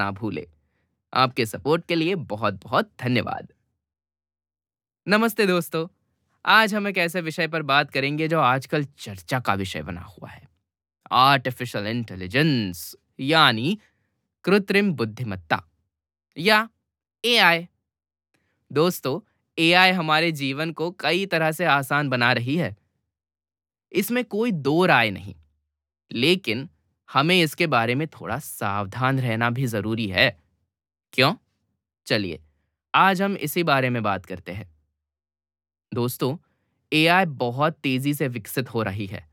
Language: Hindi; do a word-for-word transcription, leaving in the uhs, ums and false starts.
ना भूलें। आपके सपोर्ट के लिए बहुत-बहुत धन्यवाद। नमस्ते दोस्तों, आज हम एक ऐसे विषय पर बात करेंगे जो आजकल चर्चा का विषय बना हुआ है। आर्टिफिशियल इंटेलिजेंस यानी कृत्रिम बुद्धिमत्ता या एआई। दोस्तों, एआई हमारे जीवन को कई तरह से आसान बना रही है। इसमें कोई दो राय नहीं, लेकिन हमें इसके बारे में थोड़ा सावधान रहना भी ज़रूरी है। क्यों? चलिए, आज हम इसी बारे में बात करते हैं। दोस्तों, एआई बहुत तेज़ी से विकसित हो रही है